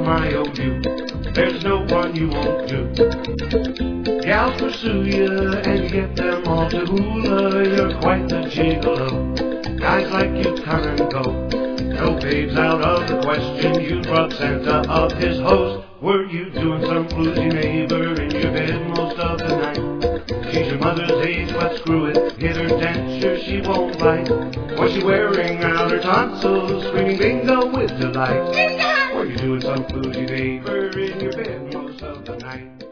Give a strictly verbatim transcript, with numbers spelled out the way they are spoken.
my oh you, there's no one you won't do. Gals pursue you and you get them all to hula. You're quite the gigolo. Guys like you come and go. No babes out of the question. You'd rob Santa of his hose. Were you doing some floozy neighbor in your bed most of the night? She's your mother's age, but screw it. Hit her denture, she won't bite. Was she wearing out her tonsils, screaming bingo with delight? Were you doing some floozy neighbor in your bed most of the night?